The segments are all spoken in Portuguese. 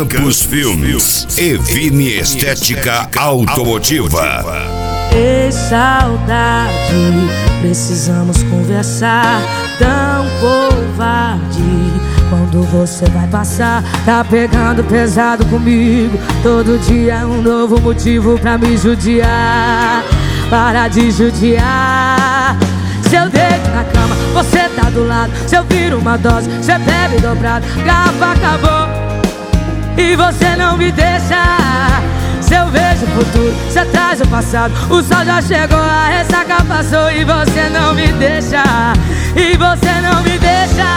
Campos Filmes e Vini Estética Automotiva. Ei, saudade, precisamos conversar. Tão covarde, quando você vai passar. Tá pegando pesado comigo. Todo dia é um novo motivo pra me judiar. Para de judiar. Se eu deito na cama, você tá do lado. Se eu viro uma dose, você bebe dobrado. Garrafa acabou e você não me deixa. Se eu vejo o futuro, você traz o passado. O sol já chegou, a ressaca passou e você não me deixa. E você não me deixa.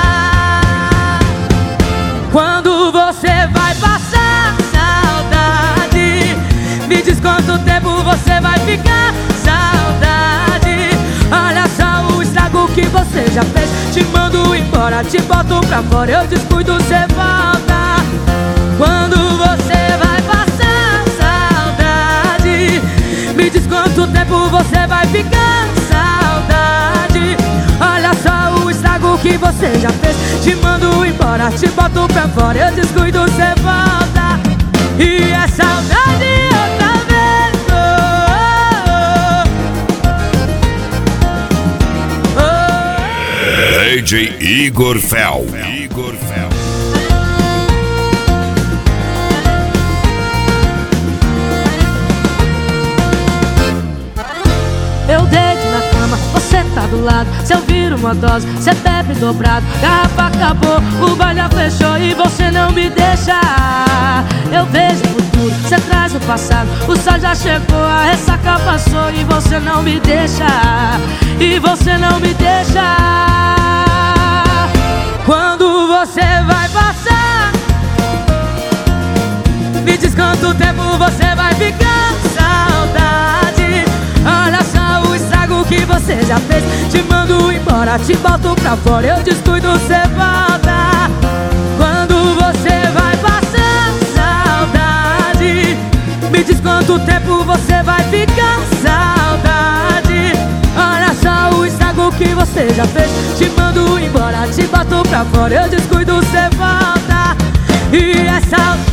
Quando você vai passar, saudade, me diz quanto tempo você vai ficar. Saudade, olha só o estrago que você já fez. Te mando embora, te boto pra fora, eu descuido, você volta. Quando você vai passar, saudade, me diz quanto tempo você vai ficar. Saudade, olha só o estrago que você já fez. Te mando embora, te boto pra fora, eu descuido, você volta. E é saudade outra vez. DJ Igor Fel. Eu deito na cama, você tá do lado. Se eu viro uma dose, você bebe dobrado. Garrafa acabou, o baile fechou e você não me deixa. Eu vejo o futuro, você traz o passado. O sol já chegou, a ressaca passou e você não me deixa. E você não me deixa. Quando você vai passar, me diz quanto tempo você vai ficar. Saudade, olha só o estrago que você já fez. Te mando embora, te boto pra fora, eu descuido, você volta. Quando você vai passar, saudade, me diz quanto tempo você vai ficar. Saudade, olha só o estrago que você já fez. Te mando embora, te boto pra fora, eu descuido, você volta. E é saudade.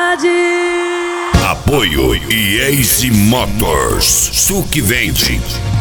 Apoio e Easy Motors. Tu que vende.